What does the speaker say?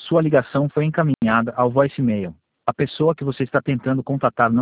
Sua ligação foi encaminhada ao voicemail. A pessoa que você está tentando contatar não